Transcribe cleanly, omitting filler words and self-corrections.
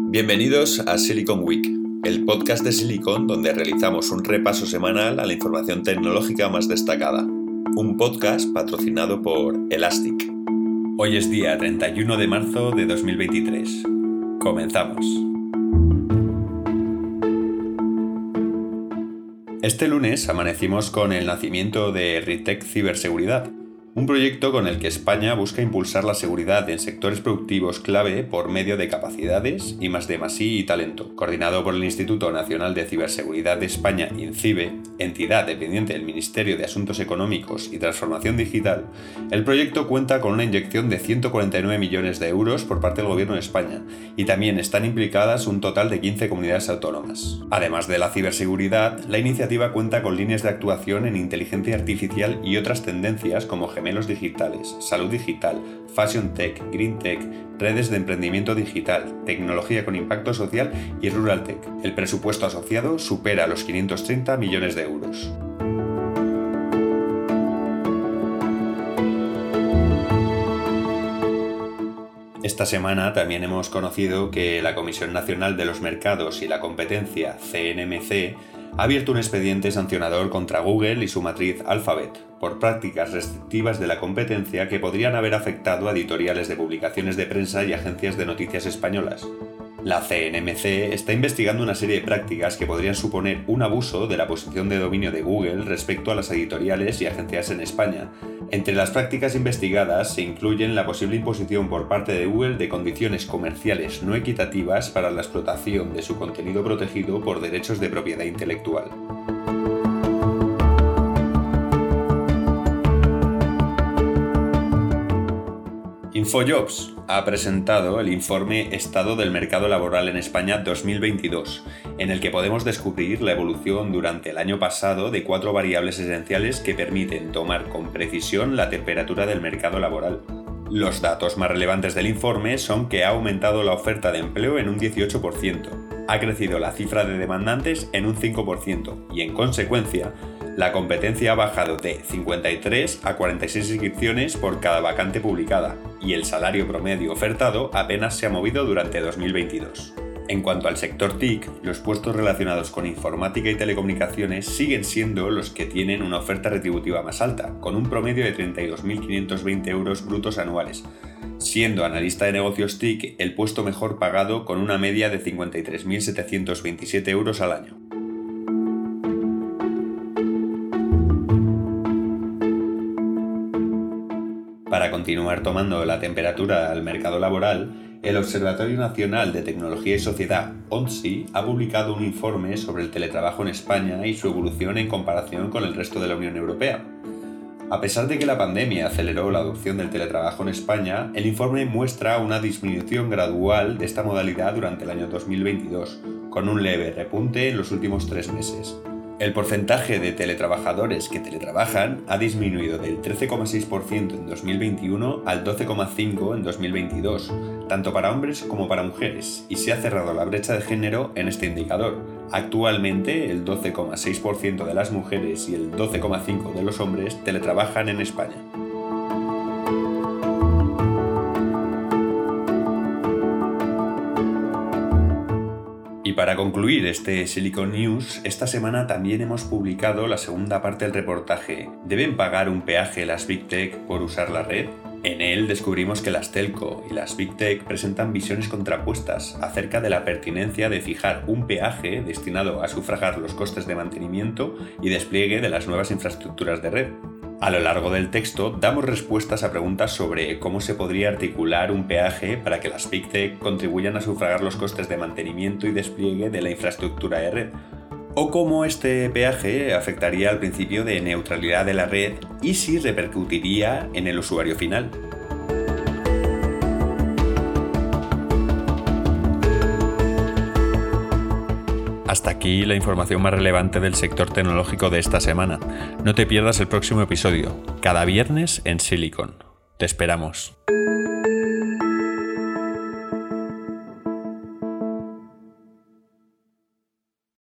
Bienvenidos a Silicon Week, el podcast de Silicon donde realizamos un repaso semanal a la información tecnológica más destacada. Un podcast patrocinado por Elastic. Hoy es día 31 de marzo de 2023. Comenzamos. Este lunes amanecimos con el nacimiento de RITEC Ciberseguridad, un proyecto con el que España busca impulsar la seguridad en sectores productivos clave por medio de capacidades, I+D+I y talento. Coordinado por el Instituto Nacional de Ciberseguridad de España, INCIBE, entidad dependiente del Ministerio de Asuntos Económicos y Transformación Digital, el proyecto cuenta con una inyección de 149 millones de euros por parte del Gobierno de España y también están implicadas un total de 15 comunidades autónomas. Además de la ciberseguridad, la iniciativa cuenta con líneas de actuación en inteligencia artificial y otras tendencias como gemelos digitales, salud digital, fashion tech, green tech, redes de emprendimiento digital, tecnología con impacto social y rural tech. El presupuesto asociado supera los 530 millones de euros. Esta semana también hemos conocido que la Comisión Nacional de los Mercados y la Competencia, CNMC, ha abierto un expediente sancionador contra Google y su matriz Alphabet por prácticas restrictivas de la competencia que podrían haber afectado a editoriales de publicaciones de prensa y agencias de noticias españolas. La CNMC está investigando una serie de prácticas que podrían suponer un abuso de la posición de dominio de Google respecto a las editoriales y agencias en España. Entre las prácticas investigadas se incluyen la posible imposición por parte de Google de condiciones comerciales no equitativas para la explotación de su contenido protegido por derechos de propiedad intelectual. InfoJobs ha presentado el informe Estado del Mercado Laboral en España 2022, en el que podemos descubrir la evolución durante el año pasado de 4 variables esenciales que permiten tomar con precisión la temperatura del mercado laboral. Los datos más relevantes del informe son que ha aumentado la oferta de empleo en un 18%, ha crecido la cifra de demandantes en un 5% y, en consecuencia, la competencia ha bajado de 53 a 46 inscripciones por cada vacante publicada y el salario promedio ofertado apenas se ha movido durante 2022. En cuanto al sector TIC, los puestos relacionados con informática y telecomunicaciones siguen siendo los que tienen una oferta retributiva más alta, con un promedio de 32.520 euros brutos anuales, siendo analista de negocios TIC el puesto mejor pagado con una media de 53.727 euros al año. Para continuar tomando la temperatura al mercado laboral, el Observatorio Nacional de Tecnología y Sociedad, ONSI, ha publicado un informe sobre el teletrabajo en España y su evolución en comparación con el resto de la Unión Europea. A pesar de que la pandemia aceleró la adopción del teletrabajo en España, el informe muestra una disminución gradual de esta modalidad durante el año 2022, con un leve repunte en los últimos 3 meses. El porcentaje de teletrabajadores que teletrabajan ha disminuido del 13,6% en 2021 al 12,5% en 2022, tanto para hombres como para mujeres, y se ha cerrado la brecha de género en este indicador. Actualmente, el 12,6% de las mujeres y el 12,5% de los hombres teletrabajan en España. Y para concluir este Silicon News, esta semana también hemos publicado la segunda parte del reportaje ¿Deben pagar un peaje las Big Tech por usar la red? En él descubrimos que las telco y las Big Tech presentan visiones contrapuestas acerca de la pertinencia de fijar un peaje destinado a sufragar los costes de mantenimiento y despliegue de las nuevas infraestructuras de red. A lo largo del texto damos respuestas a preguntas sobre cómo se podría articular un peaje para que las Big Tech contribuyan a sufragar los costes de mantenimiento y despliegue de la infraestructura de red, o cómo este peaje afectaría al principio de neutralidad de la red y si repercutiría en el usuario final. Hasta aquí la información más relevante del sector tecnológico de esta semana. No te pierdas el próximo episodio, cada viernes en Silicon. Te esperamos.